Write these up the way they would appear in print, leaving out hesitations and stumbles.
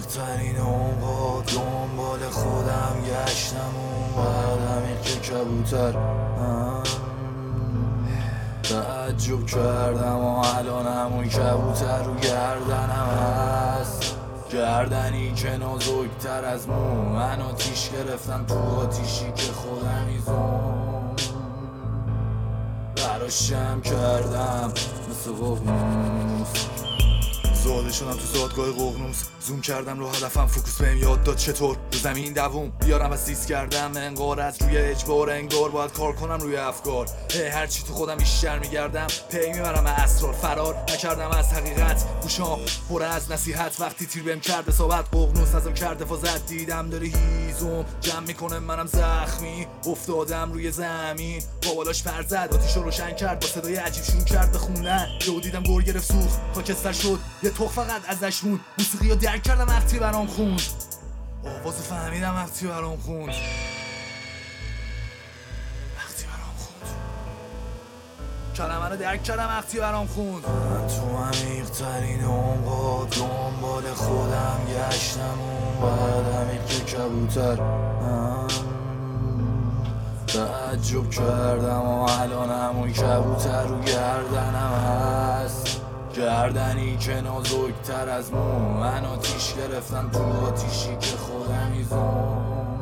عمیق‌ترین عمقا دنبال خودم گشتم اون بعدم که کبوتر تعجب کردم و الان همون کبوتر رو گردنم هست، گردنی که نازکتر از مو. من آتیش گرفتم تو آتیشی که خودمیزم، براش شم کردم مثل ققنوس. زاده شدم تو زادگاه ققنوس، زوم کردم رو هدفم، فوکوس بهم یاد داد چطور رو زمین دووم بیارم و سیس کردم. انگار از روی اجبار، انگار باید کار کنم روی افکار. هرچی تو خودم بیشتر میگردم، پی میبرم اسرار. فرار نکردم از حقیقت، گوشام پر از نصیحت. وقتی تیر بهم کرده صحبت، ققنوس ازم کرده فازت. دیدم داره هیزم جمع میکنه، منم زخمی افتادم روی زمین. با بالاش پر زد، آتیشو روشن کرد، با صدای عجیب شروع کرد به خوندن. یهو دیدم گور گرفت، سوخت، خاکستر شد، یه تخ فقط ازش موند. موسیقی رو درک کردم وقتی برام خوند، آوازو فهمیدم وقتی برام خوند، وقتی برام خوند. کلمه رو درک کردم وقتی برام خوند. من تو عمیق‌ترین عمقا دنبال خودم گشتم اون بعدم که کبوتر تعجب کردم و الان همون کبوتر رو گردنم هست، گردنی که نازکتر از مو. من آتیش گرفتم تو آتیشی که خودمیزم،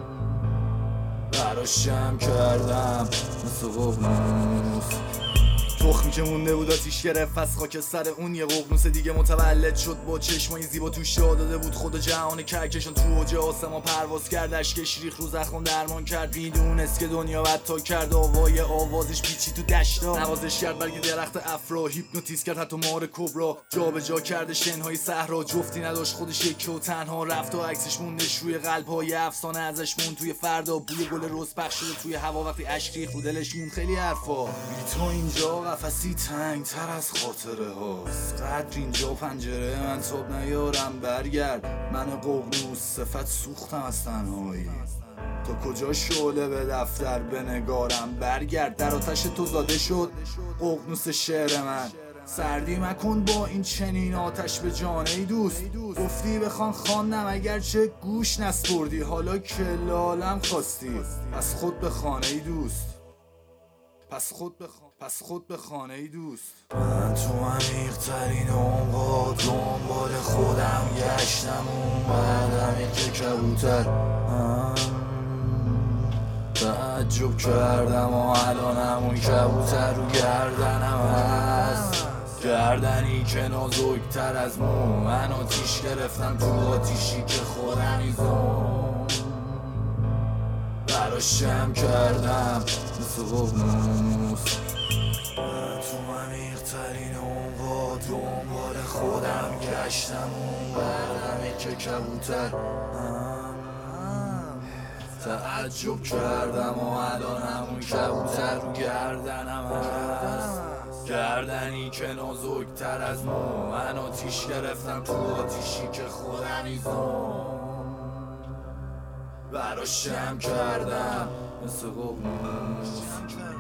براش شم کردم مثل ققنوس. تخمی که مونده بود آتیش گرفت از خاکستر اون. یه ققنوس دیگه متولد شد با چشمای زیبا، توش جا داده بود خود جهان کهکشان. تو اوج آسمان پرواز کرد، اشکش ریخ رو زخم درمان کرد. میدونست که دنیا بدتا کرد، آوازش پیچی تو دشتا. نوازش کرد برگ درخت افرا، هیپنوتیز کرد حتی مار کبرا. جا به جا کرده شنهای صحرا، جفتی نداشت خودش یک و تنها. رفت و عکسش موندش روی قلب‌های افسانه ازش موند توی فردا. بوی گل رز پخش شده توی هوا وقتی اشک ریخت رو دلش موند. خیلی حرفا بی تو اینجا قفسی تنگ تر از خاطره هاست، قدر اینجا پنجره من تاب نیارم برگرد. من ققنوس صفت سوختم از تنهایی، تا کجا شعله به دفتر بنگارم برگرد. در آتش تو زاده شد ققنوس شعر من، سردی مکن با این چنین آتش به جان ای دوست. گفتی بخوان خواندم اگرچه گوش نسپردی، حالا که لالم خواستی پس خود بخوان ای دوست، پس خود بخوان ای دوست. من تو عمیق‌ترین عمقا دنبال خودم گشتم اون بعدم که کبوتر تعجب کردم و الان همون کبوتر رو گردنم هست، گردنی که نازکتر از مو. من آتیش گرفتم تو آتیشی که خودمیزم، براش شم کردم مثل ققنوس. من تو عمیق‌ترین عمقا دنبال خودم گشتم اون بعدم که کبوتر تعجب کردم و الان همون کبوتر رو گردنم هست، گردنی که نازکتر از مو. من آتیش گرفتم تو آتیشی که خودمیزم، براش شم کردم مثل ققنوس.